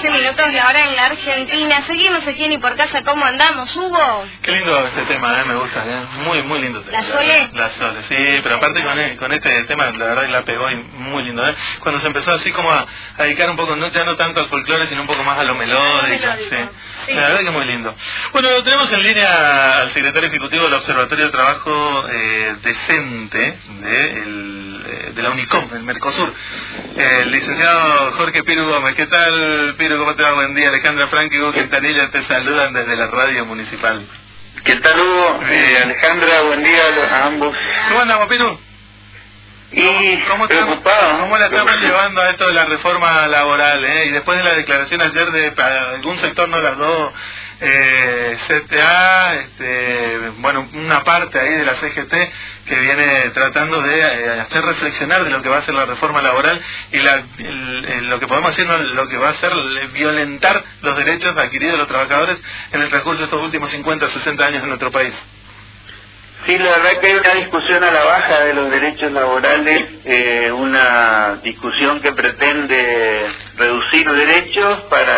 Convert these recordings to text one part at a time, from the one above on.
13 minutos la hora en la Argentina. Seguimos aquí en Y por Casa. ¿Cómo andamos, Hugo? Qué lindo este tema, me gusta, muy, muy lindo. ¿La Sole? La Sole, sí, pero aparte con este tema, la verdad que la pegó y muy lindo, Cuando se empezó así como a dedicar un poco, ya no tanto al folclore, sino un poco más a lo melódico, sí. La verdad que muy lindo. Bueno, tenemos en línea al secretario ejecutivo del Observatorio de Trabajo Decente de la UNICOM, el Mercosur, el licenciado Jorge Piru Gómez. ¿Qué tal, Piru? ¿Cómo te va? Buen día. Alejandra Frank y Hugo Quintanilla te saludan desde la radio municipal. ¿Qué tal, Hugo? Alejandra, buen día a ambos. ¿Cómo andamos, Piru? ¿Cómo la estamos llevando a esto de la reforma laboral? Y después de la declaración ayer de para algún sector no las dos CTA, bueno, una parte ahí de la CGT que viene tratando de hacer reflexionar de lo que va a ser la reforma laboral y lo que podemos decir, lo que va a ser violentar los derechos adquiridos de los trabajadores en el transcurso de estos últimos 50 o 60 años en nuestro país. Sí, la verdad que hay una discusión a la baja de los derechos laborales, una discusión que pretende reducir derechos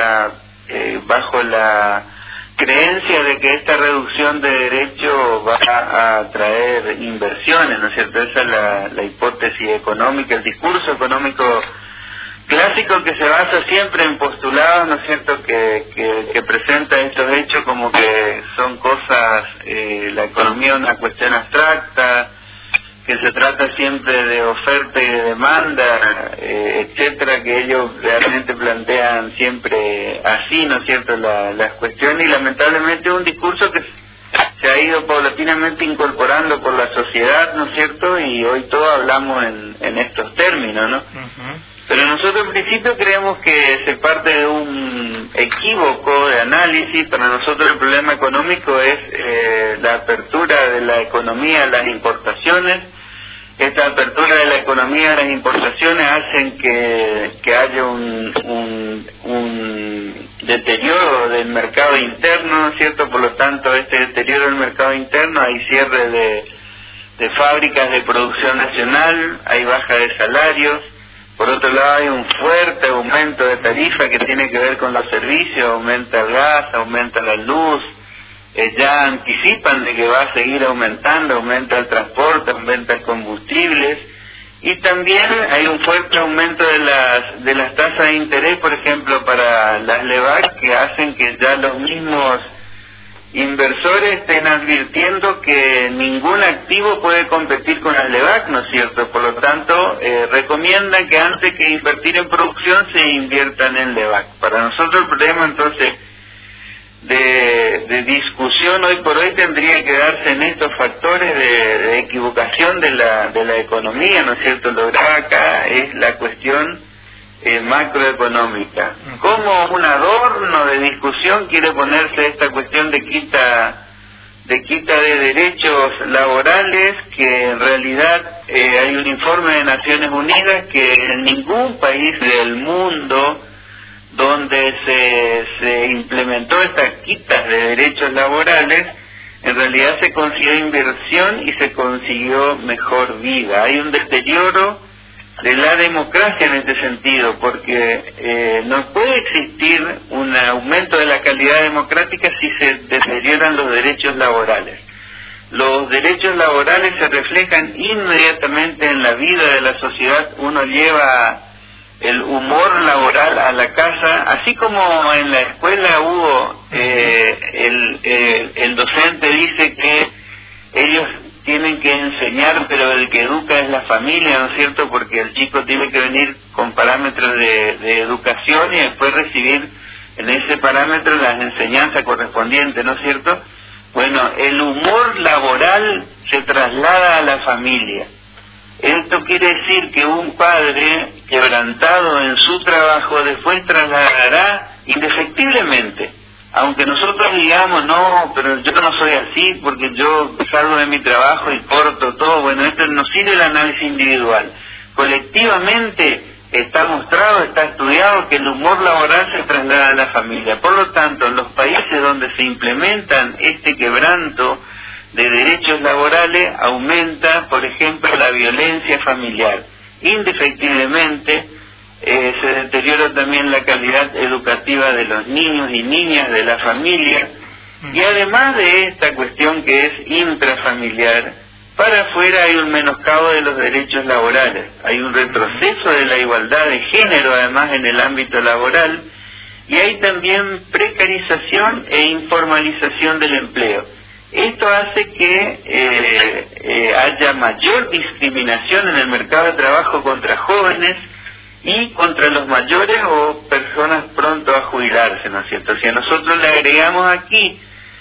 bajo la creencia de que esta reducción de derechos va a traer inversiones, ¿no es cierto? Esa es la hipótesis económica, el discurso económico clásico que se basa siempre en postulados, ¿no es cierto?, que presenta estos hechos como que son cosas, la economía es una cuestión abstracta, que se trata siempre de oferta y de demanda, etcétera, que ellos realmente plantean siempre así, ¿no es cierto?, las cuestiones, y lamentablemente es un discurso que se ha ido paulatinamente incorporando por la sociedad, ¿no es cierto?, y hoy todos hablamos en estos términos, ¿no? Pero nosotros en principio creemos que se parte de un equívoco de análisis. Para nosotros el problema económico es la apertura de la economía a las importaciones. Esta apertura de la economía a las importaciones hacen que haya un deterioro del mercado interno, ¿no es cierto? Por lo tanto, este deterioro del mercado interno, hay cierre de fábricas de producción nacional, hay baja de salarios. Por otro lado, hay un fuerte aumento de tarifa que tiene que ver con los servicios, aumenta el gas, aumenta la luz, ya anticipan de que va a seguir aumentando, aumenta el transporte, aumenta el combustibles, y también hay un fuerte aumento de las tasas de interés, por ejemplo, para las LEVAC, que hacen que ya los mismos inversores estén advirtiendo que ningún activo puede competir con las LEVAC, ¿no es cierto? Por lo tanto, recomiendan que antes que invertir en producción se inviertan en LEVAC. Para nosotros el problema entonces de discusión hoy por hoy tendría que darse en estos factores de equivocación de la economía, ¿no es cierto? Lo grave acá es la cuestión macroeconómica. Como un adorno de discusión quiere ponerse esta cuestión de quita de derechos laborales, que en realidad hay un informe de Naciones Unidas que en ningún país del mundo donde se implementó estas quitas de derechos laborales, en realidad se consiguió inversión y se consiguió mejor vida. Hay un deterioro de la democracia en este sentido, porque no puede existir un aumento de la calidad democrática si se deterioran los derechos laborales. Los derechos laborales se reflejan inmediatamente en la vida de la sociedad. Uno lleva el humor laboral a la casa, así como en la escuela hubo el docente dice que ellos tienen que enseñar, pero el que educa es la familia, ¿no es cierto?, porque el chico tiene que venir con parámetros de educación y después recibir en ese parámetro las enseñanzas correspondientes, ¿no es cierto? Bueno, el humor laboral se traslada a la familia. Esto quiere decir que un padre quebrantado en su trabajo después trasladará indefectiblemente. Aunque nosotros digamos, no, pero yo no soy así porque yo salgo de mi trabajo y corto todo, bueno, esto no sirve el análisis individual. Colectivamente está mostrado, está estudiado que el humor laboral se traslada a la familia. Por lo tanto, en los países donde se implementan este quebranto de derechos laborales, aumenta, por ejemplo, la violencia familiar. Indefectiblemente, se deteriora también la calidad educativa de los niños y niñas, de la familia, y además de esta cuestión que es intrafamiliar, para afuera hay un menoscabo de los derechos laborales, hay un retroceso de la igualdad de género además en el ámbito laboral, y hay también precarización e informalización del empleo. Esto hace que haya mayor discriminación en el mercado de trabajo contra jóvenes y contra los mayores o personas pronto a jubilarse, ¿no es cierto? Si a nosotros le agregamos aquí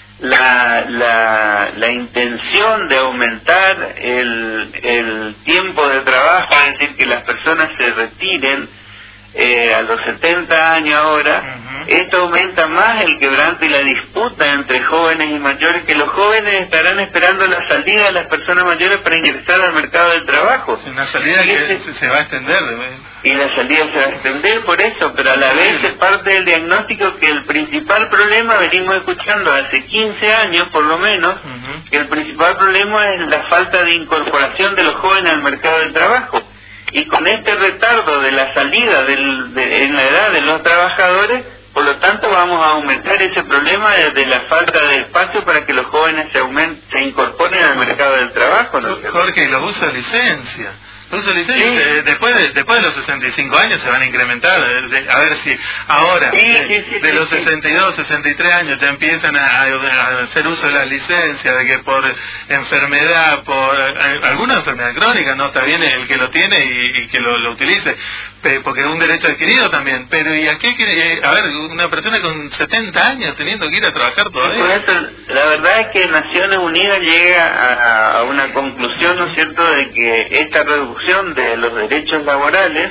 la intención de aumentar el tiempo de trabajo, es decir, que las personas se retiren a los 70 años ahora, esto aumenta más el quebranto y la disputa entre jóvenes y mayores, que los jóvenes estarán esperando la salida de las personas mayores para ingresar al mercado del trabajo. Es una salida que se va a extender. Y la salida se va a extender por eso, pero a la vez es parte del diagnóstico que el principal problema, venimos escuchando hace 15 años por lo menos, que el principal problema es la falta de incorporación de los jóvenes al mercado del trabajo. Y con este retardo de la salida en la edad de los trabajadores, por lo tanto vamos a aumentar ese problema de la falta de espacio para que los jóvenes se incorporen al mercado del trabajo, ¿no? Jorge, y los usos de licencia. Los usos de licencia, sí. Después de los 65 años se van a incrementar. A ver si ahora, de los 62, 63 años ya empiezan a hacer uso de las licencias, de que por enfermedad, por alguna enfermedad crónica, no está bien el que lo tiene y que lo utilice, porque es un derecho adquirido también. Pero ¿y a qué? A ver, una persona con 70 años teniendo que ir a trabajar todavía. Por eso, la verdad es que Naciones Unidas llega a una conclusión, ¿no es cierto?, de que esta reducción de los derechos laborales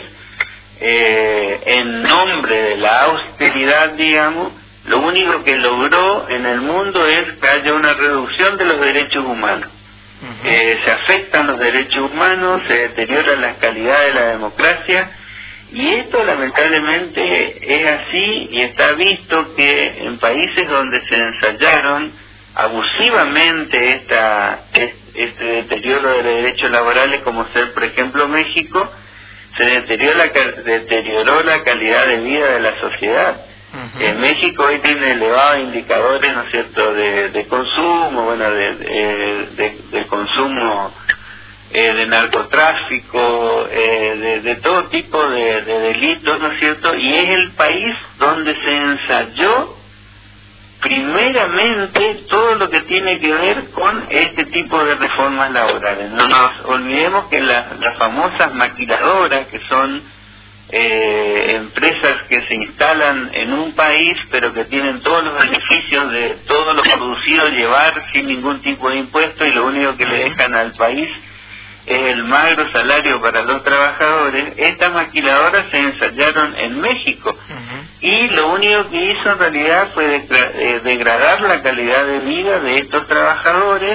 en nombre de la austeridad, digamos, lo único que logró en el mundo es que haya una reducción de los derechos humanos. Se afectan los derechos humanos, se deteriora la calidad de la democracia, y esto lamentablemente es así, y está visto que en países donde se ensayaron abusivamente este deterioro de los derechos laborales, como ser por ejemplo México, se deterioró la calidad de vida de la sociedad. En México hoy tiene elevados indicadores, ¿no es cierto?, de consumo, bueno, de consumo de narcotráfico, de todo tipo de delitos, ¿no es cierto?, y es el país donde se ensayó primeramente todo lo que tiene que ver con este tipo de reformas laborales. No nos olvidemos que las famosas maquiladoras, que son empresas que se instalan en un país pero que tienen todos los beneficios de todo lo producido llevar sin ningún tipo de impuesto, y lo único que le dejan al país es el magro salario para los trabajadores. Estas maquiladoras se ensayaron en México, y lo único que hizo en realidad fue degradar la calidad de vida de estos trabajadores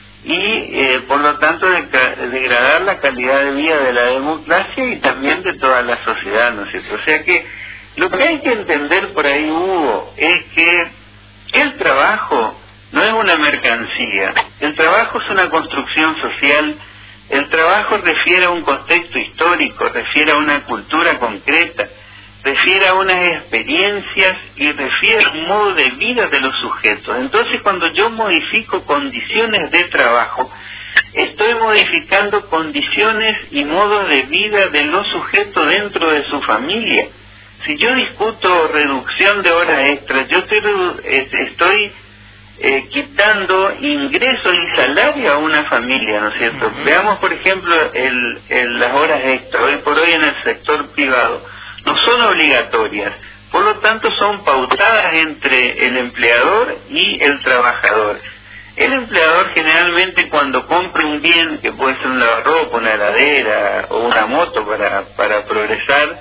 y por lo tanto degradar la calidad de vida de la democracia y también de toda la sociedad, ¿no es cierto? O sea que lo que hay que entender por ahí, Hugo, es que el trabajo no es una mercancía, el trabajo es una construcción social. El trabajo refiere a un contexto histórico, refiere a una cultura concreta, refiere a unas experiencias y refiere a un modo de vida de los sujetos. Entonces, cuando yo modifico condiciones de trabajo, estoy modificando condiciones y modos de vida de los sujetos dentro de su familia. Si yo discuto reducción de horas extras, yo estoy quitando ingresos y salario a una familia, ¿no es cierto? Veamos, por ejemplo, las horas extras. Hoy por hoy en el sector privado no son obligatorias, por lo tanto son pautadas entre el empleador y el trabajador. El empleador generalmente, cuando compra un bien, que puede ser un lavarropa, una heladera o una moto para progresar,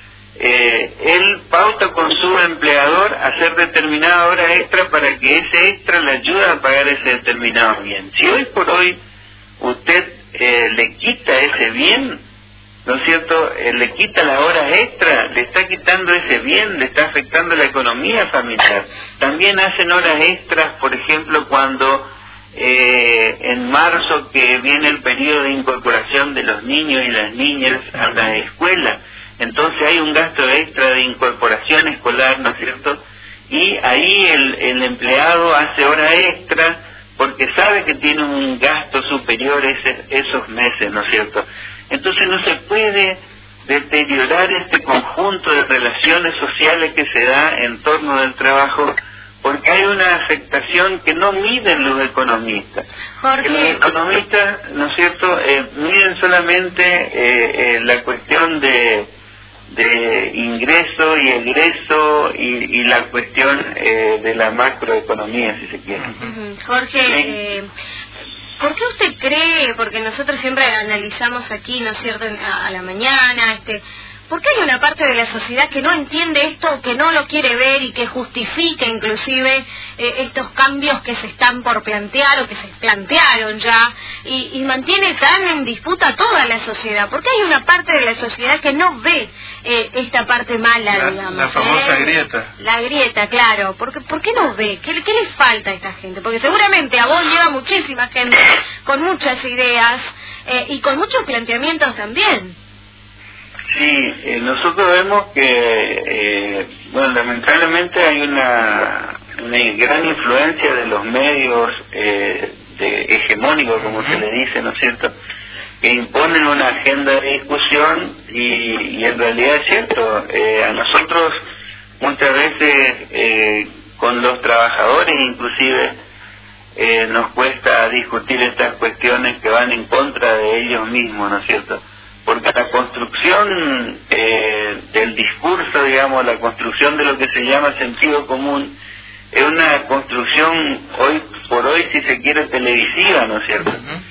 él pauta con su empleador hacer determinada hora extra para que ese extra le ayude a pagar ese determinado bien. Si hoy por hoy usted le quita ese bien, ¿no es cierto?, le quita las horas extra, le está quitando ese bien, le está afectando la economía familiar. También hacen horas extras, por ejemplo, cuando en marzo, que viene el periodo de incorporación de los niños y las niñas a la escuela. entonces hay un gasto extra de incorporación escolar, ¿no es cierto? Y ahí el empleado hace hora extra porque sabe que tiene un gasto superior esos meses, ¿no es cierto? Entonces no se puede deteriorar este conjunto de relaciones sociales que se da en torno del trabajo, porque hay una afectación que no miden los economistas. Jorge, los economistas, ¿no es cierto?, miden solamente la cuestión de ingreso y egreso y la cuestión de la macroeconomía, si se quiere. Jorge, ¿por qué usted cree, porque nosotros siempre analizamos aquí, ¿no es cierto?, a la mañana, ¿por qué hay una parte de la sociedad que no entiende esto, que no lo quiere ver y que justifica inclusive estos cambios que se están por plantear o que se plantearon ya y mantiene tan en disputa toda la sociedad? ¿Por qué hay una parte de la sociedad que no ve esta parte mala, digamos? La famosa grieta. La grieta, claro. ¿Por qué no ve? ¿Qué le falta a esta gente? Porque seguramente a vos lleva muchísima gente con muchas ideas y con muchos planteamientos también. Sí, nosotros vemos que, bueno, lamentablemente hay una gran influencia de los medios hegemónicos, como se le dice, ¿no es cierto?, que imponen una agenda de discusión y en realidad es cierto, a nosotros muchas veces con los trabajadores inclusive nos cuesta discutir estas cuestiones que van en contra de ellos mismos, ¿no es cierto?, porque la construcción del discurso, digamos, la construcción de lo que se llama sentido común, es una construcción hoy por hoy, si se quiere, televisiva, ¿no es cierto?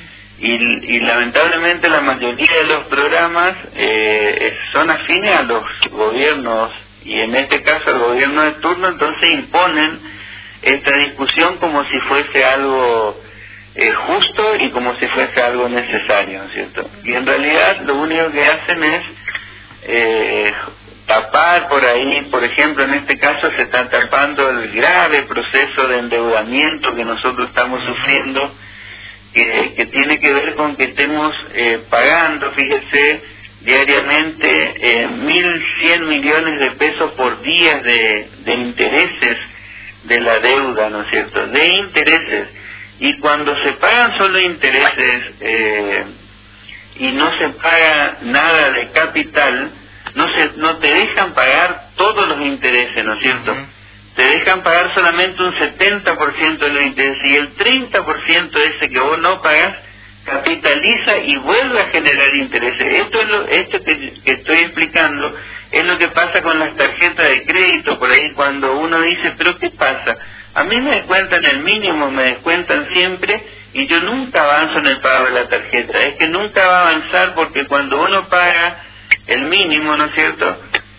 Y lamentablemente la mayoría de los programas son afines a los gobiernos, y en este caso al gobierno de turno, entonces imponen esta discusión como si fuese algo justo y como si fuese algo necesario, ¿no es cierto? Y en realidad lo único que hacen es tapar por ahí. Por ejemplo, en este caso se está tapando el grave proceso de endeudamiento que nosotros estamos sufriendo, que tiene que ver con que estemos pagando, fíjese, diariamente 1.100 millones de pesos por día de intereses de la deuda, ¿no es cierto?, de intereses. Y cuando se pagan solo intereses y no se paga nada de capital, no te dejan pagar todos los intereses, ¿no es cierto? Te dejan pagar solamente un 70% de los intereses, y el 30% ese que vos no pagas capitaliza y vuelve a generar intereses. Esto que estoy explicando es lo que pasa con las tarjetas de crédito. Por ahí cuando uno dice, ¿pero qué pasa? A mí me descuentan el mínimo, me descuentan siempre, y yo nunca avanzo en el pago de la tarjeta. Es que nunca va a avanzar, porque cuando uno paga el mínimo, ¿no es cierto?,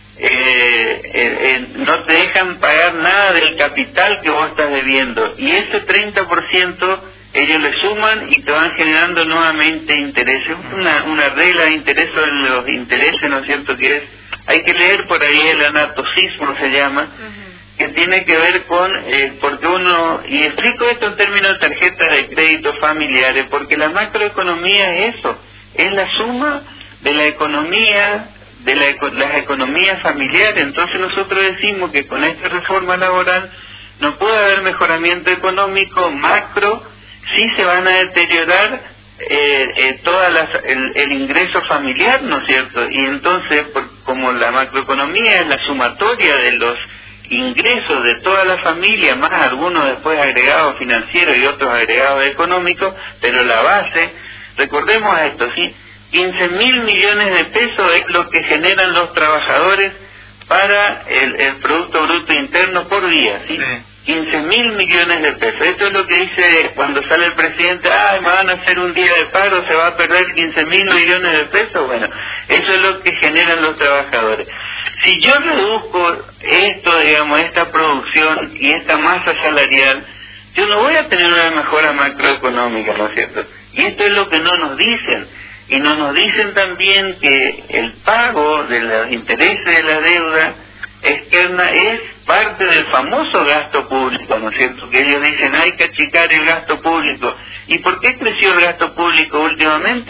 no te dejan pagar nada del capital que vos estás debiendo, y ese 30% ellos le suman y te van generando nuevamente intereses. Una regla de interés sobre los intereses, ¿no es cierto?, que hay que leer por ahí el anatocismo, se llama, que tiene que ver con, porque uno, y explico esto en términos de tarjetas de crédito familiares, porque la macroeconomía es eso, es la suma de la economía, las economías familiares. Entonces nosotros decimos que con esta reforma laboral no puede haber mejoramiento económico macro, sí se van a deteriorar el ingreso familiar, ¿no es cierto? Y entonces, como la macroeconomía es la sumatoria de los ingresos de toda la familia, más algunos después agregados financieros y otros agregados económicos, pero la base, recordemos esto, ¿sí?, 15.000 millones de pesos es lo que generan los trabajadores para el Producto Bruto Interno por día, ¿sí? 15.000 millones de pesos. Esto es lo que dice cuando sale el presidente, me van a hacer un día de paro, se va a perder 15.000 millones de pesos. Bueno, eso es lo que generan los trabajadores. Si yo reduzco esto, digamos, esta producción y esta masa salarial, yo no voy a tener una mejora macroeconómica, ¿no es cierto? Y esto es lo que no nos dicen. Y no nos dicen también que el pago de los intereses de la deuda externa es parte del famoso gasto público, ¿no es cierto? Que ellos dicen, hay que achicar el gasto público. ¿Y por qué creció el gasto público últimamente?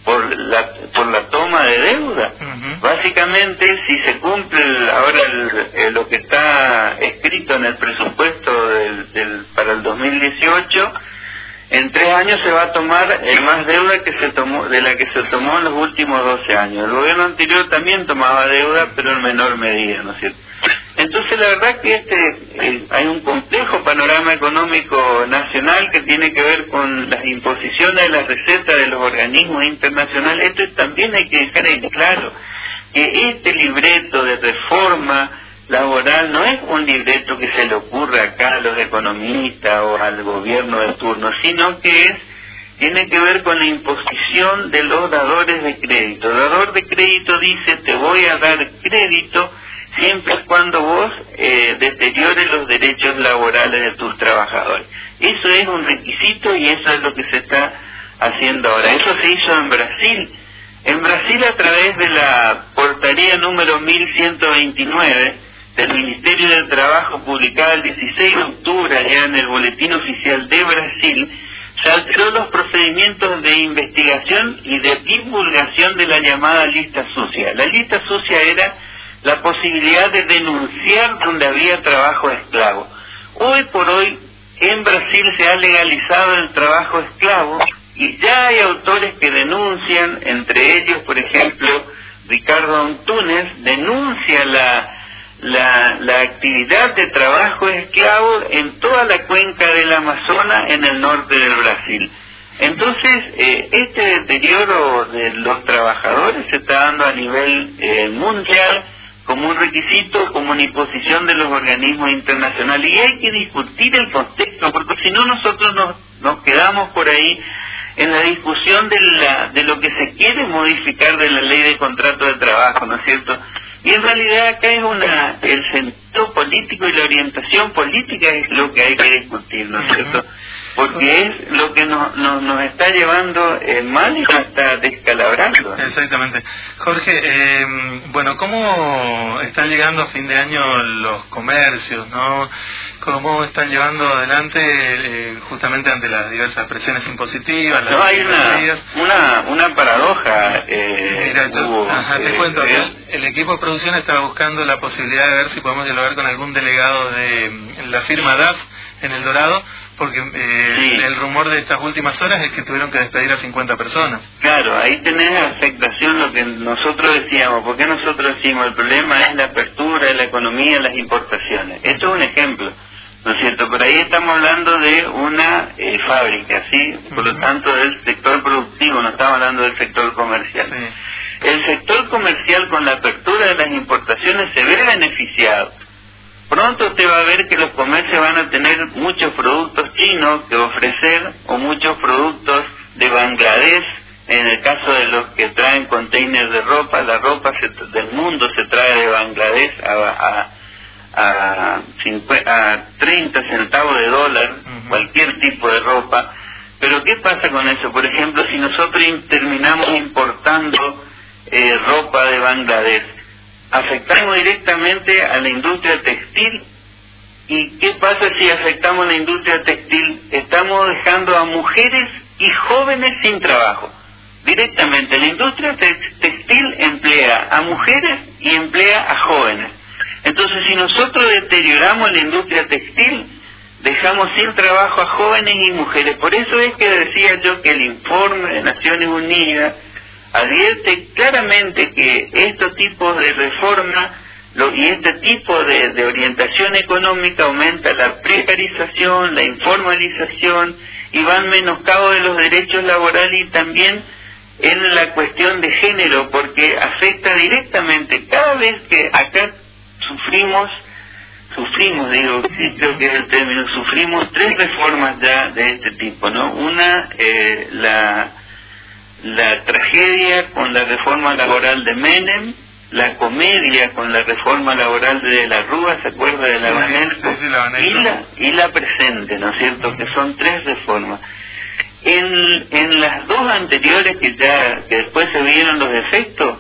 por la toma de deuda. Básicamente, si se cumple ahora lo que está escrito en el presupuesto para el 2018, en 3 años se va a tomar más deuda que se tomó de la que se tomó en los últimos 12 años. El gobierno anterior también tomaba deuda, pero en menor medida, ¿no es cierto? Entonces, la verdad que hay un complejo panorama económico nacional que tiene que ver con las imposiciones de las recetas de los organismos internacionales. Esto también hay que dejar en claro, que este libreto de reforma laboral no es un libreto que se le ocurra acá a los economistas o al gobierno de turno, sino que tiene que ver con la imposición de los dadores de crédito. El dador de crédito dice: te voy a dar crédito siempre y cuando vos deteriores los derechos laborales de tus trabajadores. Eso es un requisito y eso es lo que se está haciendo ahora. Eso se hizo en Brasil. En Brasil, a través de la portaría número 1129 del Ministerio del Trabajo, publicada el 16 de octubre allá en el Boletín Oficial de Brasil, se alteró los procedimientos de investigación y de divulgación de la llamada lista sucia. La lista sucia era la posibilidad de denunciar donde había trabajo esclavo. Hoy por hoy en Brasil se ha legalizado el trabajo esclavo y ya hay autores que denuncian, entre ellos, por ejemplo, Ricardo Antunes, denuncia la actividad de trabajo esclavo en toda la cuenca del Amazonas en el norte del Brasil. Entonces, este deterioro de los trabajadores se está dando a nivel mundial como un requisito, como una imposición de los organismos internacionales, y hay que discutir el contexto, porque si no nosotros nos quedamos por ahí en la discusión de lo que se quiere modificar de la ley de contrato de trabajo, ¿no es cierto? Y en realidad acá es el sentido político y la orientación política es lo que hay que discutir, ¿no es cierto? Porque es lo que nos está llevando mal y nos está descalabrando. Exactamente. Jorge, bueno, ¿cómo están llegando a fin de año los comercios, no? ¿Cómo están llevando adelante justamente ante las diversas presiones impositivas? No, hay una paradoja. Mira, te cuento, el equipo de producción está buscando la posibilidad de ver si podemos dialogar con algún delegado de la firma DAF en El Dorado, porque el rumor de estas últimas horas es que tuvieron que despedir a 50 personas. Claro, ahí tenés afectación lo que nosotros decíamos. ¿Por qué nosotros decimos? El problema es la apertura de la economía, las importaciones. Esto es un ejemplo, ¿no es cierto? Por ahí estamos hablando de una fábrica, ¿sí? Por lo tanto, del sector productivo, no estamos hablando del sector comercial. Sí. El sector comercial, con la apertura de las importaciones, se ve beneficiado. Pronto usted va a ver que los comercios van a tener muchos productos chinos que ofrecer, o muchos productos de Bangladesh, en el caso de los que traen containers de ropa. La ropa del mundo se trae de Bangladesh a 30 centavos de dólar, cualquier tipo de ropa. Pero ¿qué pasa con eso? Por ejemplo, si nosotros terminamos importando ropa de Bangladesh, afectamos directamente a la industria textil. ¿Y qué pasa si afectamos a la industria textil? Estamos dejando a mujeres y jóvenes sin trabajo. Directamente, la industria textil emplea a mujeres y emplea a jóvenes. Entonces, si nosotros deterioramos la industria textil, dejamos sin trabajo a jóvenes y mujeres. Por eso es que decía yo que el informe de Naciones Unidas advierte claramente que estos tipos de reforma y este tipo de orientación económica aumenta la precarización, la informalización, y van menoscabo de los derechos laborales y también en la cuestión de género, porque afecta directamente. Cada vez que acá sufrimos, digo, sí, creo que es el término, sufrimos 3 reformas ya de este tipo, ¿no? Una, la tragedia con la reforma laboral de Menem, la comedia con la reforma laboral de la Rúa, ¿se acuerda de la Banelco? Y la presente, ¿no es cierto? Que son 3 reformas. En las 2 anteriores que después se vieron los efectos,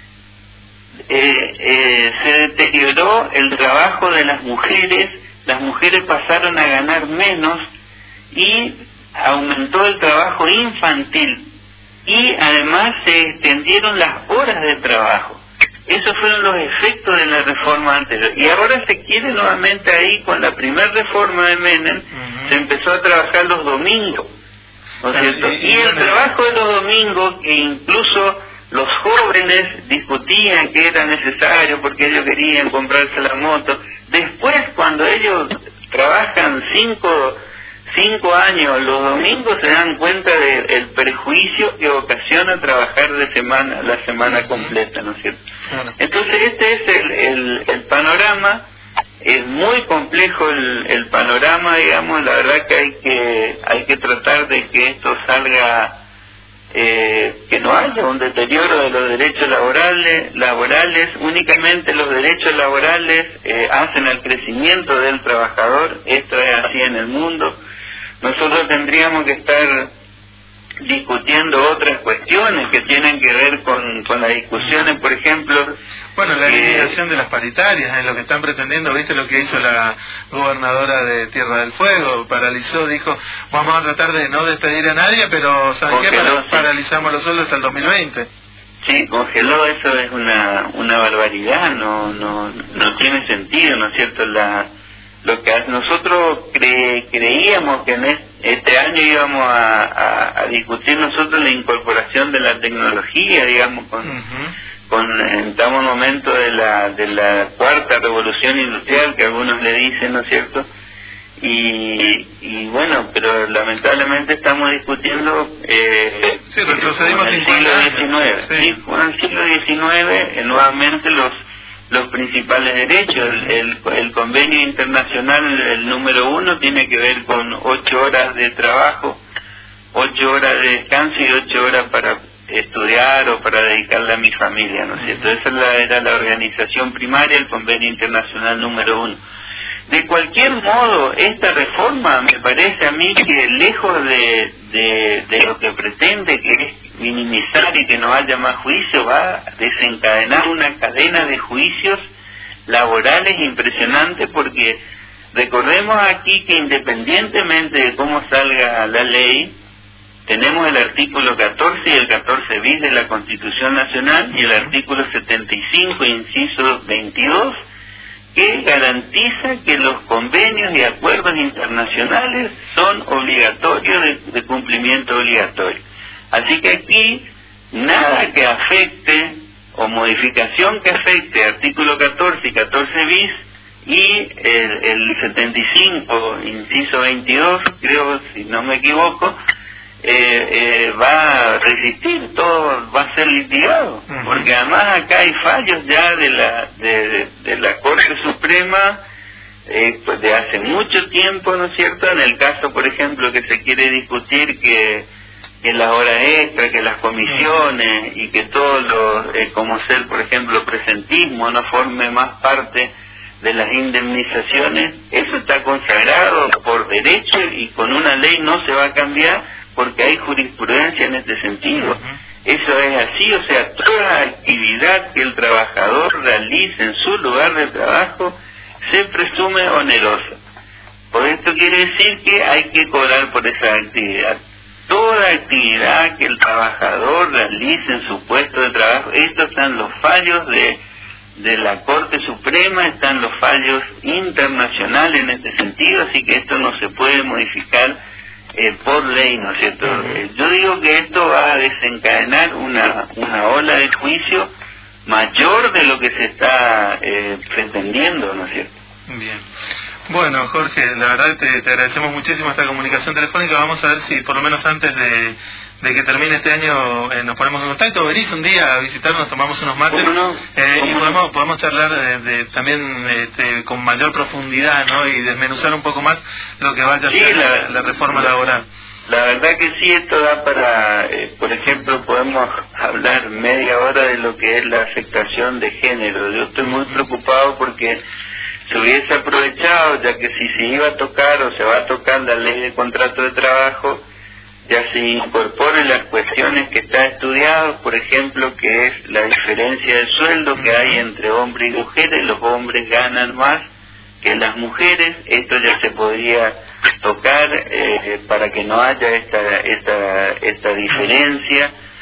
se deterioró el trabajo de las mujeres pasaron a ganar menos y aumentó el trabajo infantil. y además se extendieron las horas de trabajo. Esos fueron los efectos de la reforma anterior. Y ahora se quiere nuevamente ahí, con la primera reforma de Menem, se empezó a trabajar los domingos, ¿no es cierto? Y el trabajo de los domingos, que incluso los jóvenes discutían que era necesario porque ellos querían comprarse la moto. Después, cuando ellos trabajan cinco años los domingos, se dan cuenta del perjuicio que ocasiona trabajar la semana completa, ¿no es cierto? Entonces este es el panorama. Es muy complejo el panorama, digamos. La verdad que hay que tratar de que esto salga, que no haya un deterioro de los derechos laborales. Únicamente los derechos laborales hacen al crecimiento del trabajador. Esto es así en el mundo. Nosotros tendríamos que estar discutiendo otras cuestiones que tienen que ver con las discusiones, por ejemplo. Bueno, la eliminación de las paritarias es lo que están pretendiendo. ¿Viste lo que hizo la gobernadora de Tierra del Fuego? Paralizó, dijo, vamos a tratar de no despedir a nadie, pero ¿saben qué? Paralizamos los sueldos hasta el 2020. Sí, congeló. Eso es una barbaridad, no tiene sentido, ¿no es cierto? Lo que nosotros creíamos que en este año íbamos a discutir nosotros la incorporación de la tecnología, digamos, estamos en un momento de la cuarta revolución industrial, que algunos le dicen, ¿no es cierto? Y bueno, pero lamentablemente estamos discutiendo retrocedimos el siglo XIX. Sí, con el siglo XIX nuevamente los principales derechos. El convenio internacional, el número 1, tiene que ver con 8 horas de trabajo, 8 horas de descanso y 8 horas para estudiar o para dedicarle a mi familia, ¿no es cierto? Esa era la organización primaria, el convenio internacional número 1. De cualquier modo, esta reforma me parece a mí que lejos de lo que pretende, que es minimizar y que no haya más juicio, va a desencadenar una cadena de juicios laborales impresionante, porque recordemos aquí que independientemente de cómo salga la ley, tenemos el artículo 14 y el 14 bis de la Constitución Nacional y el artículo 75, inciso 22, que garantiza que los convenios y acuerdos internacionales son obligatorios, de cumplimiento obligatorio. Así que aquí nada que afecte o modificación que afecte artículo 14 y 14 bis y el 75, inciso 22, creo, si no me equivoco, va a resistir, todo va a ser litigado, porque además acá hay fallos ya de la Corte Suprema pues de hace mucho tiempo, ¿no es cierto? En el caso, por ejemplo, que se quiere discutir que las horas extras, que las comisiones y que todo lo, como ser, por ejemplo, presentismo, no forme más parte de las indemnizaciones, eso está consagrado por derecho y con una ley no se va a cambiar, porque hay jurisprudencia en este sentido. Eso es así, o sea, toda actividad que el trabajador realice en su lugar de trabajo se presume onerosa. Por esto quiere decir que hay que cobrar por esa actividad. Toda actividad que el trabajador realice en su puesto de trabajo, estos están los fallos de la Corte Suprema, están los fallos internacionales en este sentido, así que esto no se puede modificar por ley, ¿no es cierto? Yo digo que esto va a desencadenar una ola de juicio mayor de lo que se está pretendiendo, ¿no es cierto? Bien. Bueno, Jorge, la verdad te agradecemos muchísimo esta comunicación telefónica. Vamos a ver si por lo menos antes de que termine este año nos ponemos en contacto. Venís un día a visitarnos, tomamos unos mates y podemos charlar también con mayor profundidad, ¿no? Y desmenuzar un poco más lo que vaya a ser la reforma laboral. La verdad que sí, esto da para, por ejemplo, podemos hablar media hora de lo que es la afectación de género. Yo estoy muy preocupado porque se hubiese aprovechado, ya que si se iba a tocar o se va a tocar la ley de contrato de trabajo, ya se incorporen las cuestiones que está estudiado, por ejemplo, que es la diferencia de sueldo que hay entre hombres y mujeres. Los hombres ganan más que las mujeres. Esto ya se podría tocar para que no haya esta diferencia.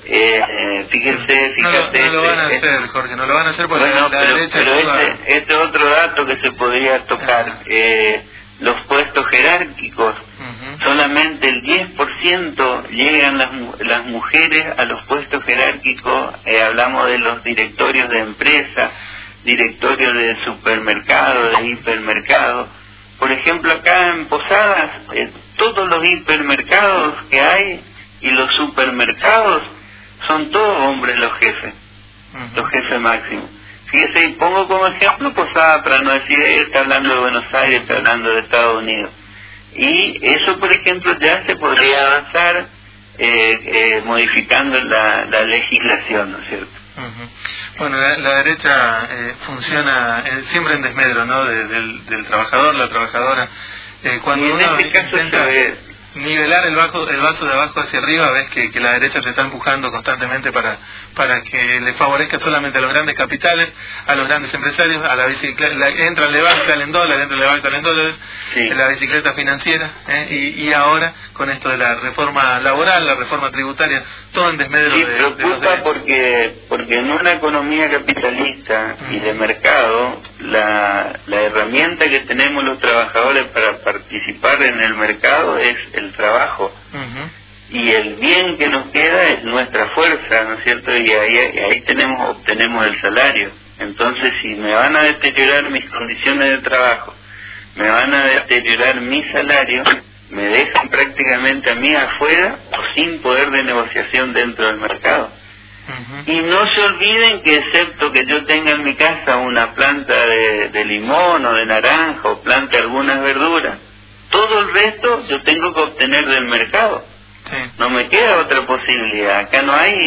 fíjate. No lo van a hacer, Jorge, no lo van a hacer porque la derecha... Pero este otro dato que se podría tocar, los puestos jerárquicos, solamente el 10% llegan las mujeres a los puestos jerárquicos, hablamos de los directorios de empresas, directorios de supermercados, de hipermercados. Por ejemplo, acá en Posadas, todos los hipermercados que hay y los supermercados son todos hombres los jefes, los jefes máximos. Fíjese, y pongo como ejemplo Posadas para no decir, está hablando de Buenos Aires, está hablando de Estados Unidos. Y eso, por ejemplo, ya se podría avanzar modificando la legislación, ¿no es cierto? Bueno, la derecha funciona siempre en desmedro, ¿no? Del trabajador, la trabajadora. Cuando y en uno este caso intenta nivelar el vaso de abajo hacia arriba, ves que la derecha te está empujando constantemente para que le favorezca solamente a los grandes capitales, a los grandes empresarios, a la bicicleta, entra el levantal en dólares, la bicicleta financiera, y ahora con esto de la reforma laboral, la reforma tributaria, todo en desmedro de los derechos. porque en una economía capitalista y de mercado, la herramienta que tenemos los trabajadores para participar en el mercado es el trabajo, y el bien que nos queda es nuestra fuerza, ¿no es cierto? Y ahí obtenemos el salario. Entonces, si me van a deteriorar mis condiciones de trabajo, me van a deteriorar mi salario, me dejan prácticamente a mí afuera o sin poder de negociación dentro del mercado. Y no se olviden que excepto que yo tenga en mi casa una planta de limón o de naranja o planta de algunas verduras, todo el resto yo tengo que obtener del mercado. No me queda otra posibilidad. Acá no hay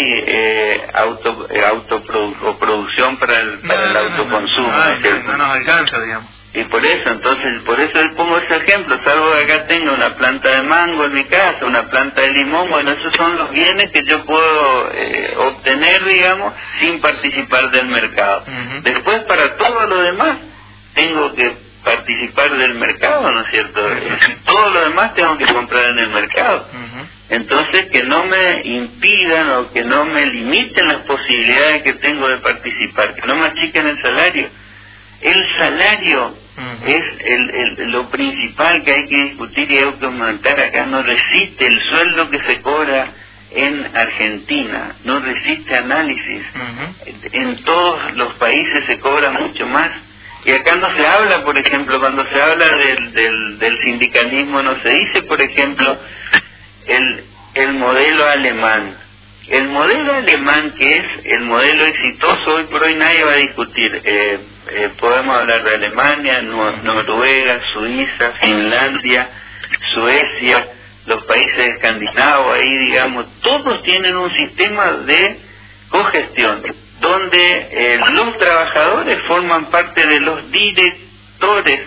producción para el autoconsumo. No nos alcanza, digamos. Y por eso les pongo ese ejemplo, salvo que acá tenga una planta de mango en mi casa, una planta de limón, bueno, esos son los bienes que yo puedo obtener, digamos, sin participar del mercado. Después, para todo lo demás, tengo que participar del mercado, ¿no es cierto? Todo lo demás tengo que comprar en el mercado. Entonces, que no me impidan o que no me limiten las posibilidades que tengo de participar, que no me achiquen el salario. El salario es lo principal que hay que discutir y hay que aumentar. Acá no resiste el sueldo que se cobra en Argentina, no resiste análisis. En todos los países se cobra mucho más. Y acá no se habla, por ejemplo, cuando se habla del sindicalismo, no se dice, por ejemplo, el modelo alemán. El modelo alemán, que es el modelo exitoso, hoy por hoy nadie va a discutir. Podemos hablar de Alemania, Noruega, Suiza, Finlandia, Suecia, los países escandinavos, ahí digamos, todos tienen un sistema de cogestión, donde los trabajadores forman parte de los directores,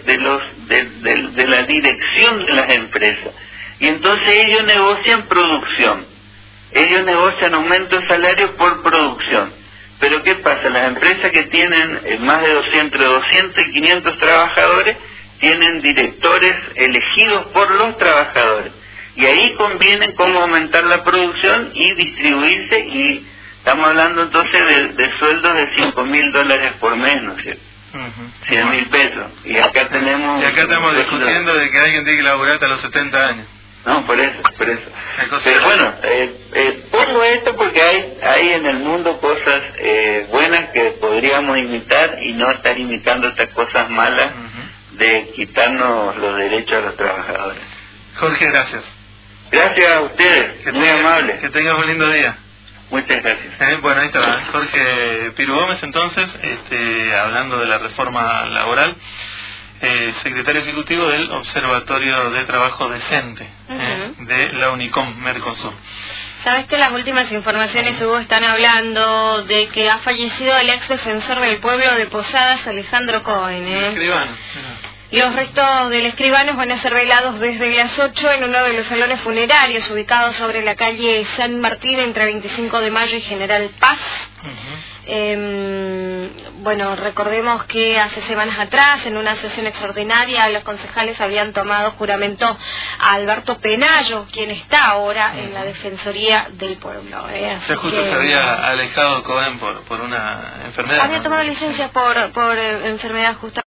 de la dirección de las empresas. Y entonces ellos negocian producción. Ellos negocian aumento de salario por producción. Pero ¿qué pasa? Las empresas que tienen más de 200 y 500 trabajadores tienen directores elegidos por los trabajadores. Y ahí conviene cómo aumentar la producción y distribuirse, y estamos hablando entonces de sueldos de $5.000 por mes, ¿no es cierto? 100.000 pesos. Y acá estamos discutiendo de que alguien tiene que laburar hasta los 70 años. No, por eso. Pero bueno, pongo esto porque hay en el mundo cosas buenas que podríamos imitar y no estar imitando estas cosas malas de quitarnos los derechos a los trabajadores. Jorge, gracias. Gracias a ustedes, muy amables. Que tengas un lindo día. Muchas gracias. Bueno, ahí está Jorge Piru Gómez, entonces, hablando de la reforma laboral. Secretario ejecutivo del Observatorio de Trabajo Decente de la Unicom Mercosur. Sabes que las últimas informaciones, Hugo, están hablando de que ha fallecido el ex defensor del pueblo de Posadas, Alejandro Cohen. Escribano. Los restos del escribano van a ser velados desde las 8 en uno de los salones funerarios ubicados sobre la calle San Martín entre 25 de Mayo y General Paz. bueno, recordemos que hace semanas atrás, en una sesión extraordinaria, los concejales habían tomado juramento a Alberto Penayo, quien está ahora en la Defensoría del Pueblo. Justo se había alejado Cohen por una enfermedad. Había tomado licencia por enfermedad justa.